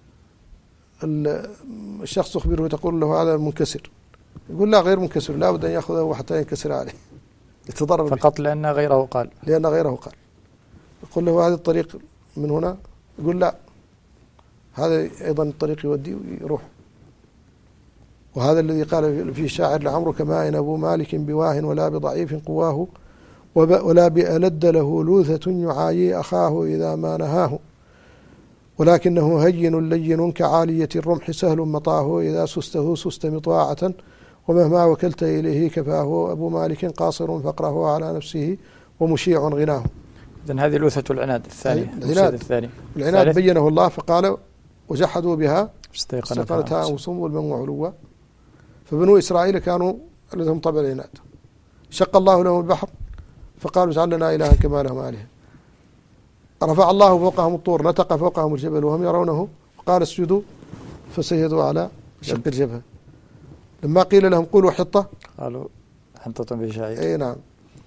الشخص تخبره تقول له هذا منكسر، يقول لا غير منكسر، لا بد أن يأخذه حتى ينكسر عليه، يتضرر فقط لأن غيره قال لأن غيره قال يقول له هذا الطريق من هنا، يقول لا هذا أيضا الطريق يودي ويروح. وهذا الذي قال فيه الشاعر لعمرك ماء أبو مالك بواه ولا بضعيف قواه ولا بألد له لوثة يعايي أخاه إذا ما نهاه ولكنه هين لين كعالية الرمح سهل مطاه إذا سسته سست مطاعة ومهما وكلت إليه كفاه أبو مالك قاصر فقره على نفسه ومشيع غناه. إذن هذه لوثة العناد الثانية. العناد الثاني العناد بينه الله فقال وجحدوا بها استيقنتها أنفسهم ظلما وعلوا. فبنو إسرائيل كانوا لهم طبع العناد، شق الله لهم البحر فقالوا اجعل لنا إلها كما لهم آلهة. رفع الله فوقهم الطور نطق فوقهم الجبل وهم يرونه وقال اسجدوا فسجدوا على شق الجبهة. لما قيل لهم قولوا حطة قالوا حنطة بشعير. اي نعم.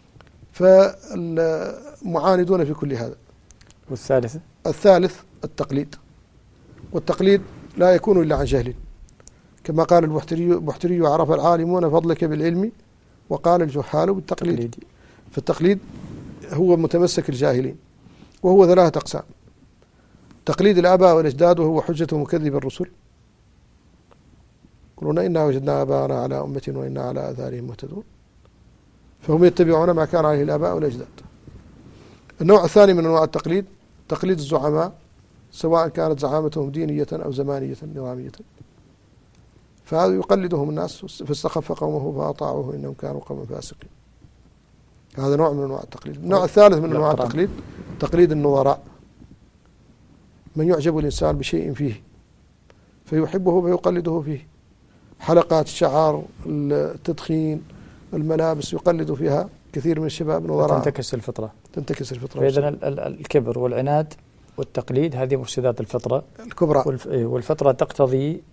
فالمعاندون في كل هذا. والثالث الثالث التقليد، والتقليد لا يكون إلا عن جهل، كما قال البحتري البحتري عرف العالمون فضلك بالعلم وقال الجحال بالتقليد. فالتقليد هو متمسك الجاهلين، وهو ثلاثة أقسام: تقليد الآباء والأجداد وهو حجة مكذب الرسل، يقولون إنا وجدنا آباءنا على أمة وإنا على آثارهم مهتدون، فهم يتبعون ما كان عليه الآباء والأجداد. النوع الثاني من أنواع التقليد تقليد الزعماء، سواء كانت زعامتهم دينية أو زمانية نظامية، فهذا يقلدهم الناس فاستخف قومه فأطاعوه إنهم كانوا قوما فاسقين. هذا نوع من أنواع التقليد. النوع الثالث من أنواع التقليد تقليد النظراء، من يعجب الإنسان بشيء فيه فيحبه فيقلده فيه، حلقات الشعر، التدخين، الملابس، يقلد فيها كثير من الشباب نظراء. تنتكس الفطرة تنتكس الفطرة. فإذن الكبر والعناد والتقليد هذه مفسدات الفطرة الكبرى، والفطرة تقتضي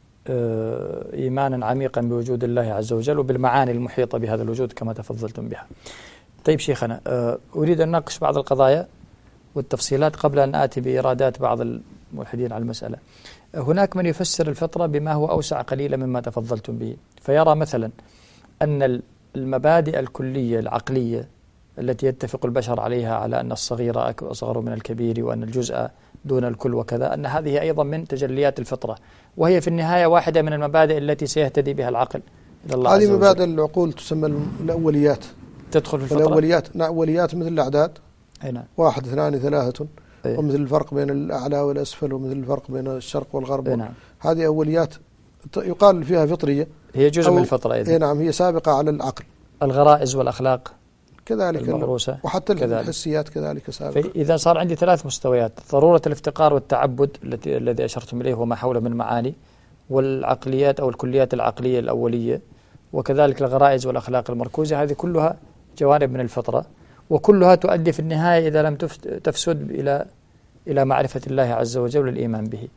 إيمانا عميقا بوجود الله عز وجل وبالمعاني المحيطة بهذا الوجود كما تفضلتم بها. طيب شيخنا، أريد أن نناقش بعض القضايا والتفصيلات قبل أن آتي بإرادات بعض الملحدين على المسألة. هناك من يفسر الفطرة بما هو أوسع قليلا مما تفضلتم به، فيرى مثلا أن المبادئ الكلية العقلية التي يتفق البشر عليها على أن الصغير أصغر من الكبير وأن الجزء دون الكل وكذا، أن هذه أيضا من تجليات الفطرة، وهي في النهاية واحدة من المبادئ التي سيهتدي بها العقل إلى الله عز وجل. هذه مبادئ العقول تسمى الأوليات، تدخل في الفطرة. الأوليات الأوليات مثل الأعداد، نعم، واحد اثنان ثلاثة، أي. ومثل الفرق بين الأعلى والأسفل، ومثل الفرق بين الشرق والغرب، نعم. هذه أوليات يقال فيها فطرية، هي جزء من الفطرة أيضا. نعم، هي سابقة على العقل. الغرائز والأخلاق كذلك الموروثة، وحتى الحسيات كذلك سابقة. إذا صار عندي ثلاث مستويات: ضرورة الافتقار والتعبد التي الذي أشرتم إليه وما حوله من معاني، والعقليات أو الكليات العقلية الأولية، وكذلك الغرائز والأخلاق المركوزة، هذه كلها جوانب من الفطرة، وكلها تؤدي في النهاية إذا لم تفسد إلى إلى معرفة الله عز وجل والإيمان به.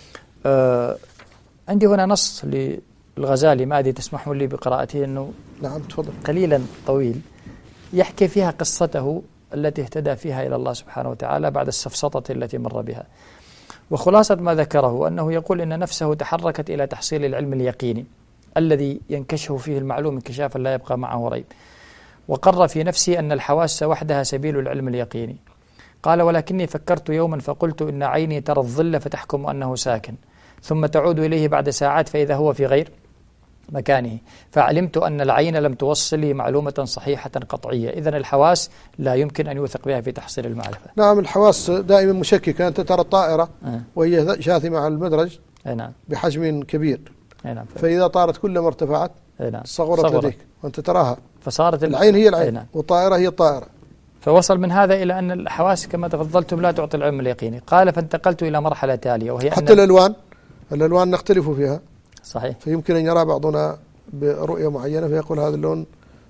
آه عندي هنا نص للغزالي، ما أدري تسمحون لي بقراءته، أنه نعم تفضل، قليلا طويل، يحكي فيها قصته التي اهتدى فيها إلى الله سبحانه وتعالى بعد السفسطة التي مر بها. وخلاصة ما ذكره أنه يقول إن نفسه تحركت إلى تحصيل العلم اليقيني الذي ينكشف فيه المعلوم انكشافا لا يبقى معه ريب، وقر في نفسي أن الحواس وحدها سبيل العلم اليقيني. قال: ولكني فكرت يوما فقلت إن عيني ترى الظل فتحكم أنه ساكن، ثم تعود إليه بعد ساعات فإذا هو في غير مكانه، فعلمت أن العين لم توصل لي معلومة صحيحة قطعية. إذن الحواس لا يمكن أن يوثق بها في تحصيل المعرفة. نعم، الحواس دائما مشككة. أنت ترى الطائرة أه. وهي شاثمة على المدرج نعم. بحجم كبير، نعم. فإذا طارت كلما ارتفعت نعم. صغرت, صغرت لديك وأنت تراها، فصارت العين هي العين نعم. والطائرة هي الطائرة. فوصل من هذا إلى أن الحواس كما تفضلتم لا تعطي العلم اليقيني. قال: فانتقلت إلى مرحلة تالية، وهي حتى أن الألوان الألوان نختلف فيها، صحيح، فيمكن أن يرى بعضنا برؤية معينة فيقول هذا اللون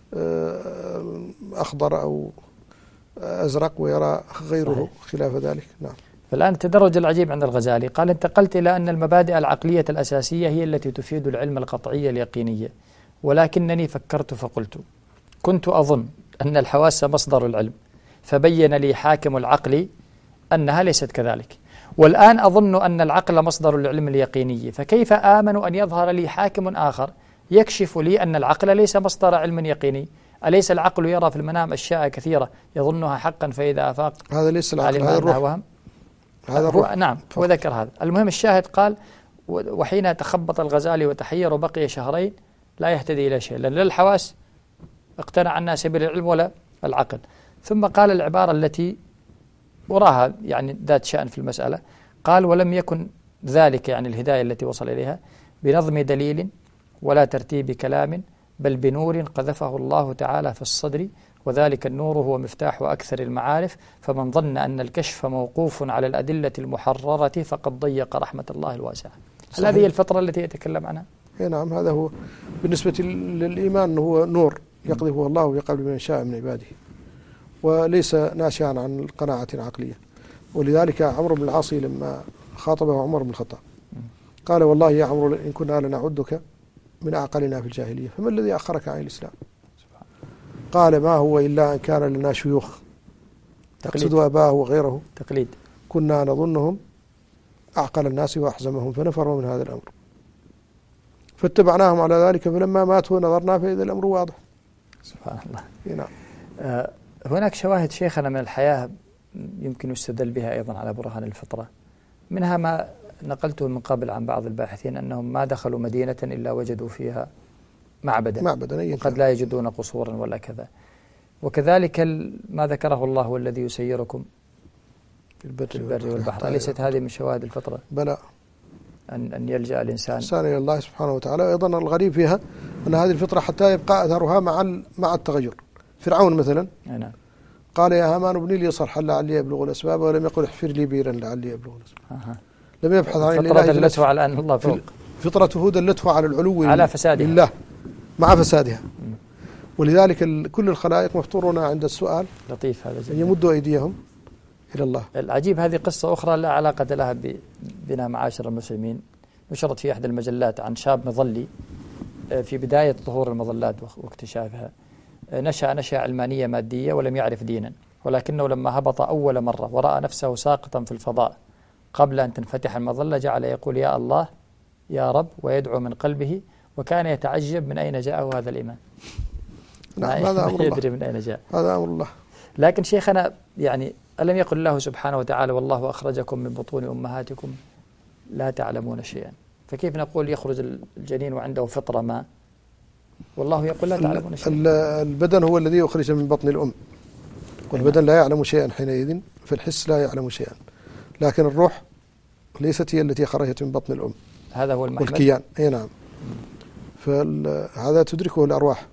أخضر أو أزرق، ويرى غيره صحيح. خلاف ذلك. نعم. فالآن التدرج العجيب عند الغزالي، قال: انتقلت إلى أن المبادئ العقلية الأساسية هي التي تفيد العلم القطعي اليقينية، ولكنني فكرت فقلت: كنت أظن أن الحواس مصدر العلم، فبين لي حاكم العقل أنها ليست كذلك، والآن أظن أن العقل مصدر العلم اليقيني، فكيف آمن أن يظهر لي حاكم آخر يكشف لي أن العقل ليس مصدر علم يقيني، أليس العقل يرى في المنام أشياء كثيرة يظنها حقا فإذا أفاق هذا ليس العقل، هذا الروح. وهم. هذا الروح. نعم فقط. وذكر هذا. المهم الشاهد قال وحين تخبط الغزالي وتحير وبقي شهرين لا يهتدي إلى شيء، لأن لا الحواس اقتنع الناس بالعلم ولا العقل. ثم قال العبارة التي وراها يعني ذات شأن في المسألة، قال ولم يكن ذلك يعني الهداية التي وصل إليها بنظم دليل ولا ترتيب كلام، بل بنور قذفه الله تعالى في الصدر، وذلك النور هو مفتاح أكثر المعارف، فمن ظن أن الكشف موقوف على الأدلة المحررة فقد ضيق رحمة الله الواسعة. هل هذه الفترة التي يتكلم عنها؟ اي نعم، هذا هو بالنسبة للإيمان، هو نور يقذفه الله ويقبل من شاء من عباده، وليس ناشئا عن قناعة عقلية. ولذلك عمرو بن العاص لما خاطبه عمر بن الخطاب قال والله يا عمرو إن كنا لنعدك من أعقلنا في الجاهلية فما الذي أخرك عن الإسلام؟ قال ما هو إلا أن كان لنا شيوخ تقصد أباه وغيره تقليد، كنا نظنهم أعقل الناس وأحزمهم فنفروا من هذا الأمر فاتبعناهم على ذلك، فلما ماتوا نظرنا فإذا الأمر واضح. سبحان الله. نعم. آه هناك شواهد شيخنا من الحياة يمكن يستدل بها أيضا على برهان الفطرة، منها ما نقلته من قبل عن بعض الباحثين أنهم ما دخلوا مدينة إلا وجدوا فيها معبدا معبدا وقد لا يجدون قصورا ولا كذا. وكذلك ما ذكره الله والذي يسيركم في البر, البر والبحر، أليست هذه من شواهد الفطرة؟ بلى، أن أن يلجأ الإنسان الإنسان إلى الله سبحانه وتعالى. أيضا الغريب فيها أن هذه الفطرة حتى يبقى أثرها مع مع التغير. فرعون مثلا نعم. قال يا هامان ابني لي صرحا لعلي أبلغ الأسباب، ولم يقل احفر لي بيرا لعلي أبلغ الأسباب. أه. لم يبحث عن الفطرة دلته على أن الله فوق، فطرته دلته على العلو على فسادها لله مع فسادها. م. ولذلك كل الخلائق مفطورون عند السؤال لطيف هذا أن يمدوا أيديهم إلى الله. العجيب هذه قصة أخرى لا علاقة لها بنا معاشر المسلمين، نشرت في أحد المجلات عن شاب مظلي في بداية ظهور المظلات واكتشافها، نشأ نشأة علمانية مادية ولم يعرف دينا، ولكنه لما هبط أول مرة ورأى نفسه ساقطا في الفضاء قبل أن تنفتح المظلة جعل يقول يا الله يا رب ويدعو من قلبه، وكان يتعجب من أين جاءه هذا الإيمان. نعم هذا أمر الله، يدري من أين جاء، هذا أمر الله. لكن شيخنا يعني ألم يقل الله سبحانه وتعالى والله أخرجكم من بطون أمهاتكم لا تعلمون شيئا، فكيف نقول يخرج الجنين وعنده فطرة ما والله يقول لا تعلمون شيئا؟ البدن هو الذي يخرج من بطن الأم، والبدن لا يعلم شيئا حينئذ، في الحس لا يعلم شيئا، لكن الروح ليست هي التي خرجت من بطن الأم، هذا هو المحمل والكيان. أي نعم، فهذا تدركه الأرواح.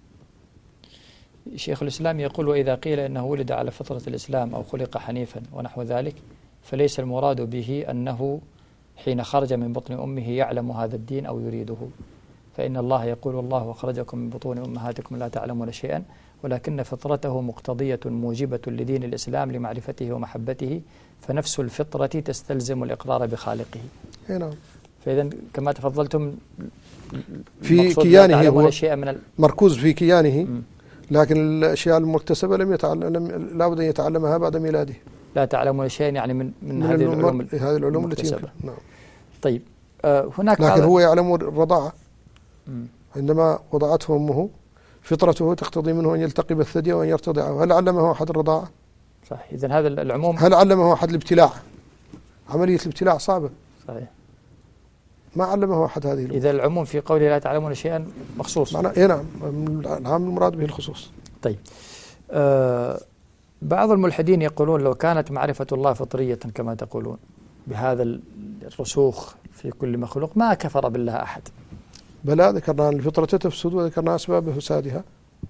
شيخ الإسلام يقول وإذا قيل إنه ولد على فطرة الإسلام أو خلق حنيفا ونحو ذلك، فليس المراد به أنه حين خرج من بطن أمه يعلم هذا الدين أو يريده، فإن الله يقول والله أخرجكم من بطون أمهاتكم لا تعلمون شيئا، ولكن فطرته مقتضية موجبة لدين الإسلام لمعرفته ومحبته، فنفس الفطرة تستلزم الإقرار بخالقه. نعم. فإذا كما تفضلتم في كيانه هو شيئا من مركوز في كيانه، م. لكن الأشياء المكتسبة لم يتعلم، لا بد أن يتعلمها بعد ميلاده. لا تعلمون شيئا يعني من من, من هذه العلوم هذه العلوم التي يمكن. نعم. طيب آه هناك لكن هو يعلم الرضاعة. م. عندما وضعته أمه فطرته تقتضي منه أن يلتقي بالثدي وأن يرتضعه. هل علمه أحد الرضاعة؟ صح. إذن هذا العموم. هل علمه أحد الابتلاع؟ عملية الابتلاع صعبة. صحيح. ما علمه أحد هذه الأمور. إذا العموم في قوله لا تعلمون شيئا مخصوص. إيه نعم، العام المراد به الخصوص. طيب آه بعض الملحدين يقولون لو كانت معرفة الله فطرية كما تقولون بهذا الرسوخ في كل مخلوق ما كفر بالله أحد. بلى، ذكرنا الفطرة تفسد وذكرنا أسباب فسادها.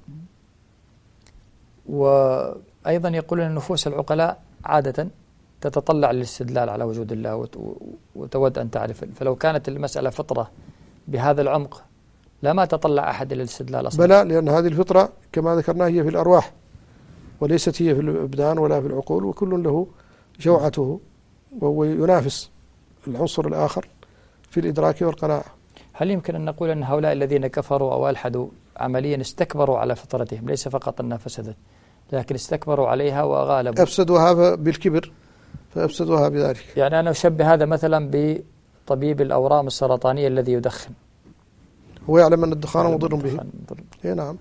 وأيضا يقولون أن نفوس العقلاء عادة تتطلع للاستدلال على وجود الله وتود أن تعرف، فلو كانت المسألة فطرة بهذا العمق لما تطلع أحد إلى الاستدلال أصلا. بلى، لأن هذه الفطرة كما ذكرنا هي في الأرواح وليست هي في الأبدان ولا في العقول، وكل له جوعته وهو ينافس العنصر الآخر في الإدراك والقناعة. هل يمكن أن نقول أن هؤلاء الذين كفروا أو ألحدوا عمليا استكبروا على فطرتهم، ليس فقط أنها فسدت لكن استكبروا عليها وغالبوا، أفسدوها بالكبر فأفسدوها بذلك؟ يعني أنا أشبه هذا مثلا بطبيب الأورام السرطانية الذي يدخن، هو يعلم أن الدخان مضر به. إيه نعم،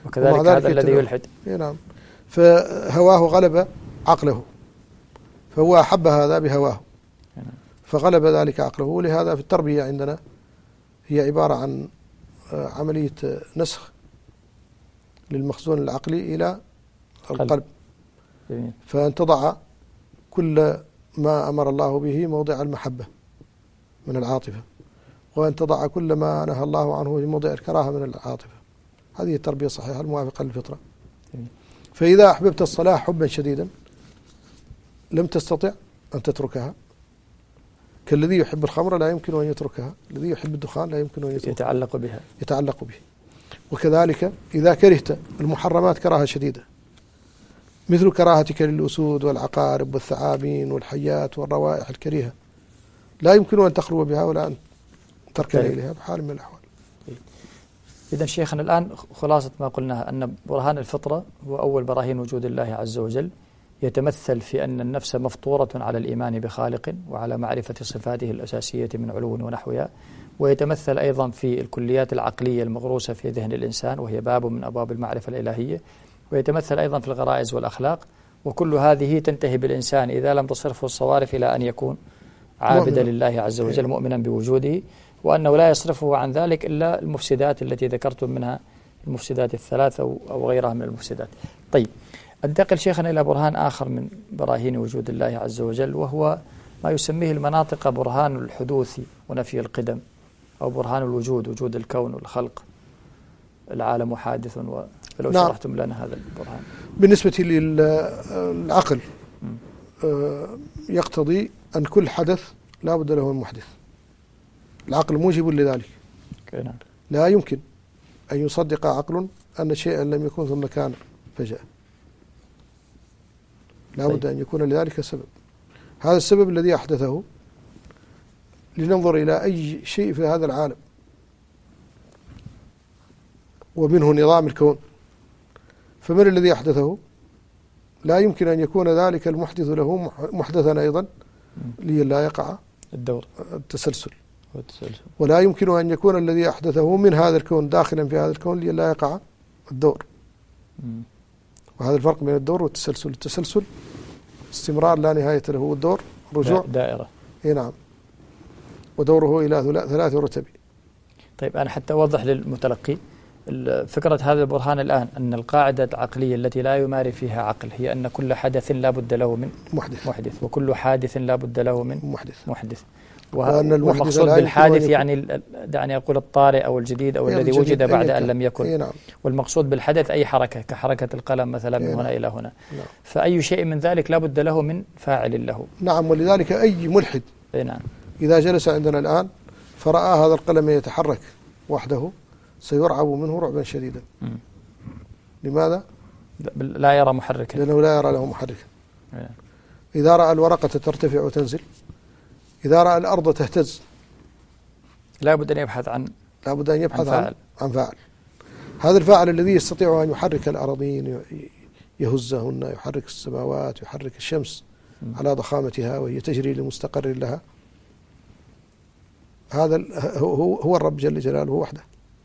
وكذلك هذا الذي يلحد. نعم. فهواه غلب عقله، فهو أحب هذا بهواه فغلب ذلك عقله. ولهذا في التربية عندنا هي عبارة عن عملية نسخ للمخزون العقلي إلى القلب، فأن تضع كل ما أمر الله به موضع المحبة من العاطفة، وأن تضع كل ما نهى الله عنه في موضع الكراهة من العاطفة. هذه التربية الصحيحة الموافقة للفطرة. فإذا أحببت الصلاة حبا شديدا لم تستطع أن تتركها، كالذي يحب الخمر لا يمكن أن يتركها، الذي يحب الدخان لا يمكن أن يتركها، يتعلق بها يتعلق به. وكذلك إذا كرهت المحرمات كراهة شديدة، مثل كراهتك للأسود والعقارب والثعابين والحيات والروائح الكريهة، لا يمكن أن تخلو بها ولا أن تركن إليها بحال من الأحوال. إذن شيخنا الآن خلاصة ما قلناها أن برهان الفطرة هو أول براهين وجود الله عز وجل، يتمثل في أن النفس مفطورة على الإيمان بخالق وعلى معرفة صفاته الأساسية من علو ونحوها، ويتمثل أيضا في الكليات العقلية المغروسة في ذهن الإنسان وهي باب من أبواب المعرفة الإلهية، ويتمثل أيضا في الغرائز والأخلاق، وكل هذه تنتهي بالإنسان إذا لم تصرفه الصوارف إلى أن يكون عابدا لله عز وجل مؤمنا بوجوده، وأنه لا يصرفه عن ذلك إلا المفسدات التي ذكرتم منها المفسدات الثلاث أو غيرها من المفسدات. طيب، أنتقل شيخنا إلى برهان آخر من براهين وجود الله عز وجل، وهو ما يسميه المناطق برهان الحدوث ونفي القدم، أو برهان الوجود، وجود الكون والخلق، العالم حادث. فلو نعم. شرحتم لنا هذا البرهان. بالنسبة للعقل يقتضي أن كل حدث لا بد له من محدث، العقل موجب لذلك. نعم. لا يمكن أن يصدق عقل أن شيئا لم يكن ثم كان فجأة، لا بد أن يكون لذلك سبب. هذا السبب الذي أحدثه، لننظر إلى أي شيء في هذا العالم ومنه نظام الكون، فمن الذي أحدثه؟ لا يمكن أن يكون ذلك المحدث له محدثا أيضا لئلا يقع الدور التسلسل. والتسلسل، ولا يمكن أن يكون الذي أحدثه من هذا الكون داخلا في هذا الكون لئلا يقع الدور. مم. وهذا الفرق بين الدور والتسلسل. التسلسل استمرار لا نهاية له، والدور رجوع دائرة. اي نعم، ودوره إلى ثلاث رتب. طيب، أنا حتى أوضح للمتلقي فكرة هذا البرهان الآن، أن القاعدة العقلية التي لا يماري فيها عقل هي أن كل حدث لا بد له من محدث, محدث وكل حادث لا بد له من محدث, محدث. والمقصود بالحادث يعني دعني أقول الطارئ أو الجديد أو الذي وجد بعد أن لم يكن. نعم. والمقصود بالحدث أي حركة، كحركة القلم مثلا من هنا إلى هنا. نعم. فأي شيء من ذلك لا بد له من فاعل له. نعم. ولذلك أي ملحد نعم. إذا جلس عندنا الآن فرأى هذا القلم يتحرك وحده سيرعب منه رعبا شديدا. م. لماذا؟ لا يرى محركا، لأنه لا يرى له محركا. إذا رأى الورقة ترتفع وتنزل، إذا رأى الأرض تهتز، لا بد أن يبحث عن لا بد أن يبحث عن فاعل. عن, عن فاعل. هذا الفاعل الذي يستطيع أن يحرك الأراضين، يهزهن، يحرك السماوات، يحرك الشمس م. على ضخامتها وهي تجري لمستقر لها، هذا هو هو الرب جل جلاله وحده.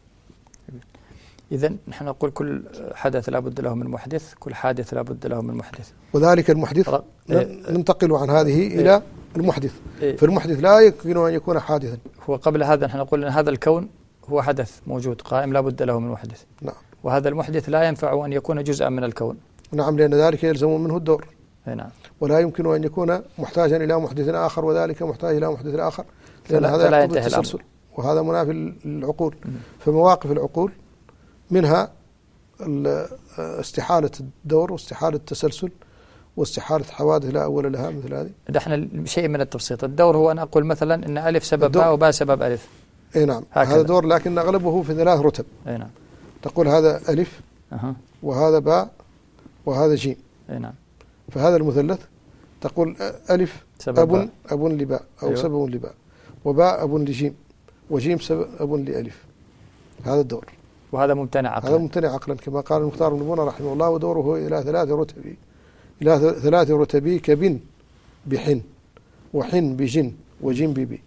إذن نحن نقول كل حدث لا بد له من محدث، كل حادث لا بد له من محدث. وذلك المحدث ر... ننتقل عن هذه إيه إلى المحدث. إيه فالمحدث لا يمكن أن يكون حادثا. هو قبل هذا نحن نقول أن هذا الكون هو حدث موجود قائم لا بد له من محدث. نعم. وهذا المحدث لا ينفع أن يكون جزءا من الكون. نعم، لأن ذلك يلزم منه الدور. نعم. ولا يمكن أن يكون محتاجا إلى محدث آخر وذلك محتاج إلى محدث آخر، لأن فلا هذا فلا يقتضي التسلسل، وهذا منافي للعقول. فمواقف العقول منها استحالة الدور واستحالة التسلسل واستحالة حوادث لا أول لها مثل هذه. نحن شيء من التبسيط. الدور هو أن أقول مثلا أن ألف سبب باء وباء سبب ألف. أي نعم. هذا دور، لكن أغلبه في ثلاث رتب. أي نعم. تقول هذا ألف أه. وهذا باء وهذا جيم. أي نعم. فهذا المثلث تقول ألف أب أب لباء أو أيوة. سبب لباء، وباء أب لجيم، وجيم سبب أب لألف. هذا الدور، وهذا ممتنع عقلا. هذا ممتنع عقلا كما قال المختار بن بونه رحمه الله، ودوره إلى ثلاث رتب، إلى ثلاث رتب كبن بحن وحن بجن وجن ببي.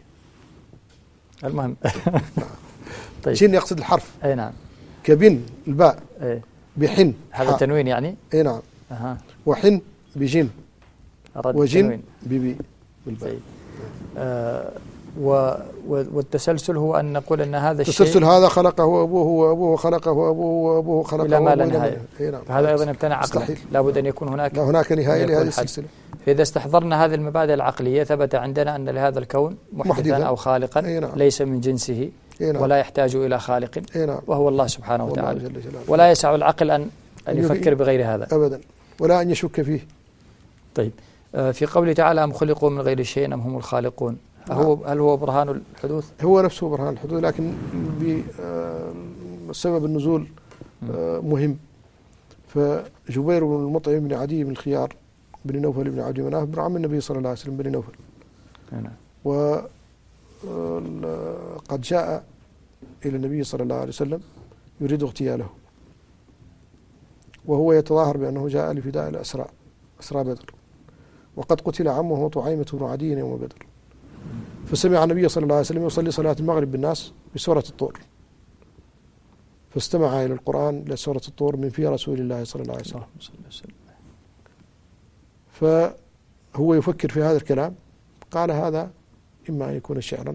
المهم طيب. جن يقصد الحرف. أي نعم. كبن الباء. أي. بحن هذا تنوين يعني؟ اي نعم. أها. وحن بجن وجن ببي بالباء. طيب. آه و والتسلسل هو أن نقول أن هذا الشيء التسلسل هذا خلقه أبوه وأبوه خلقه أبوه وأبوه خلقه إلى ما لا نهاية. نعم. فهذا أيضا امتنع عقلا، لابد أن يكون هناك لا هناك نهاية لهذه السلسلة. فإذا استحضرنا هذه المبادئ العقلية ثبت عندنا أن لهذا الكون محدثا أو خالقا نعم. ليس من جنسه نعم. ولا يحتاج إلى خالق نعم. وهو الله سبحانه وتعالى، ولا يسع العقل أن أن يفكر بغير هذا أبدا، ولا أن يشك فيه. طيب، في قوله تعالى أم خلقوا من غير شيء أم هم الخالقون، هو هل هو برهان الحدوث؟ هو نفسه برهان الحدوث، لكن بسبب النزول مهم. فجبير بن المطعم بن عدي بن الخيار بن نوفل بن عبد مناف بن عم النبي صلى الله عليه وسلم بن نوفل، وقد جاء إلى النبي صلى الله عليه وسلم يريد اغتياله، وهو يتظاهر بأنه جاء لفداء الأسرى أسرى بدر، وقد قتل عمه طعيمة بن عدي يوم بدر. فسمع النبي صلى الله عليه وسلم يصلي صلاة المغرب بالناس بسورة الطور، فاستمع إلى القرآن لسورة الطور من في رسول الله صلى الله عليه وسلم. فهو يفكر في هذا الكلام، قال هذا إما أن يكون شعرا،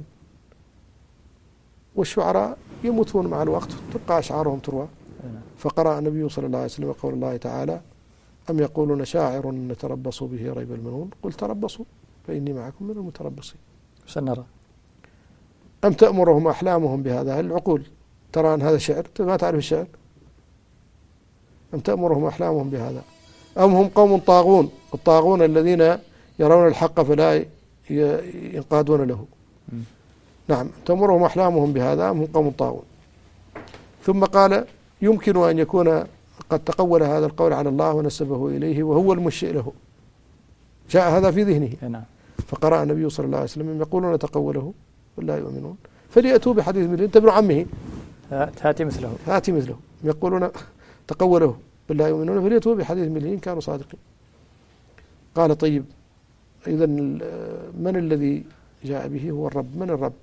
والشعراء يموتون مع الوقت تبقى أشعارهم تروى. فقرأ النبي صلى الله عليه وسلم قول الله تعالى أم يقولون شاعر نتربص به ريب المنون قل تربصوا فإني معكم من المتربصين. سنرى. أم تأمرهم أحلامهم بهذا، العقول ترى أن هذا شعر، ما تعرف الشعر. أم تأمرهم أحلامهم بهذا أم هم قوم طاغون، الطاغون الذين يرون الحق فلا ينقادون له. م. نعم، تأمرهم أحلامهم بهذا أم هم قوم طاغون. ثم قال يمكن أن يكون قد تقول هذا القول على الله ونسبه إليه وهو المنشئ له، جاء هذا في ذهنه. نعم. فقرأ النبي صلى الله عليه وسلم يقولون تقوله ولا يؤمنون فليأتوا بحديث مثله. أنت ابن عمه هاتي مثله هاتي مثله يقولون تقوله ولا يؤمنون فليأتوا بحديث مثله إن كانوا صادقين. قال طيب إذا من الذي جاء به؟ هو الرب. من الرب؟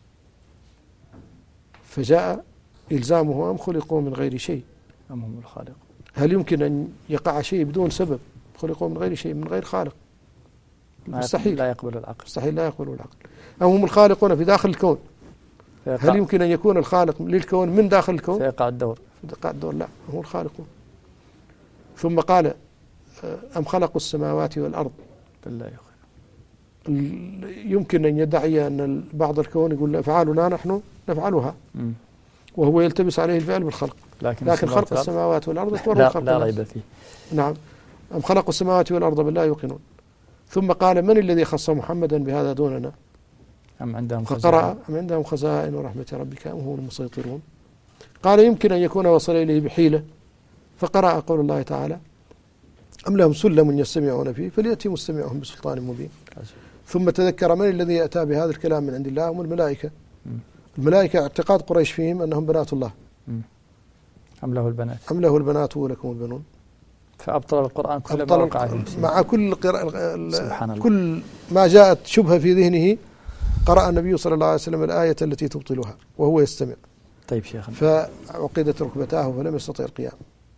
فجاء إلزامه أم خلقوا من غير شيء أم هم الخالق. هل يمكن أن يقع شيء بدون سبب؟ خلقوا من غير شيء، من غير خالق، مستحيل، لا يقبل العقل، مستحيل لا يقبل العقل. أم هم الخالقون في داخل الكون، هل يمكن أن يكون الخالق للكون من داخل الكون؟ فيقع الدور، فيقع الدور، لا، هم الخالقون. ثم قال أم خلقوا السماوات والأرض. بالله يمكن أن يدعي أن بعض الكون يقول أفعالنا نحن نفعلها، م. وهو يلتبس عليه الفعل بالخلق، لكن, لكن خلق السماوات والأرض أكبر من خلق لا ريب فيه. نعم. أم خلقوا السماوات والأرض بل لا يوقنون. ثم قال من الذي خص محمدا بهذا دوننا؟ أم عندهم خزائن أم عندهم خزائن ورحمة ربك أم هم المسيطرون. قال يمكن أن يكون وصل إليه بحيلة، فقرأ قول الله تعالى أم لهم سلم يستمعون فيه فليأتي مستمعهم بسلطان مبين. ثم تذكر من الذي أتى بهذا الكلام من عند الله؟ هم الملائكة. م. الملائكة اعتقاد قريش فيهم أنهم بنات الله. م. أم له البنات أم له البنات ولكم البنون. فأبطل القرآن كل ما وقع مع كل قراءة كل ما جاءت شبهة في ذهنه قرأ النبي صلى الله عليه وسلم الآية التي تبطلها وهو يستمع. طيب شيخنا. فعقدت ركبتاه فلم يستطع القيام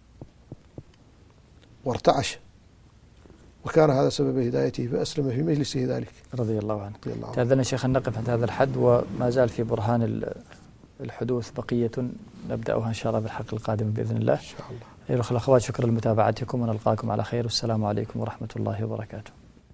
وارتعش، وكان هذا سبب هدايته فأسلم في مجلسه ذلك رضي الله عنه. تأذن شيخ نقف عند هذا الحد، وما زال في برهان الحدوث بقية نبدأها إن شاء الله بالحلقة القادمة بإذن الله. إن شاء الله. أيها الأخوات، شكرا لمتابعتكم ونلقاكم على خير، والسلام عليكم ورحمة الله وبركاته.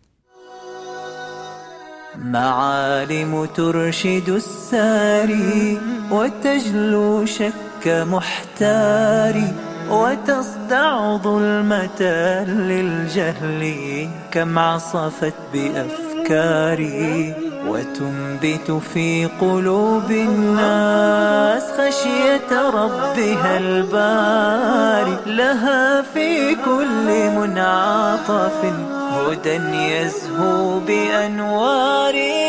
معالم ترشد الساري وتجلو شك محتاري وتصدع ظلمة للجهل كم عصفت بأفكاري وتنبت في قلوب الناس خشية ربها الباري لها في كل منعطف هدى يزهو بأنواري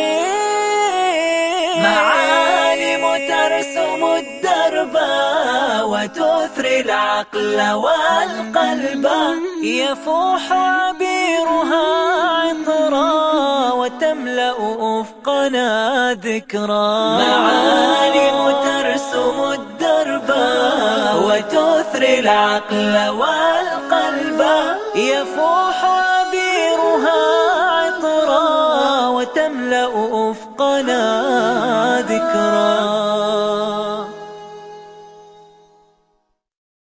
معالم ترسم الدرب وتثري العقل والقلب يفوح عبيرها عطرا وتملأ أفقنا ذكرا معالم ترسم الدرب وتثري وتثري العقل والقلب، يفوح عبيرها عطرا وتملأ أفقنا ذكرا.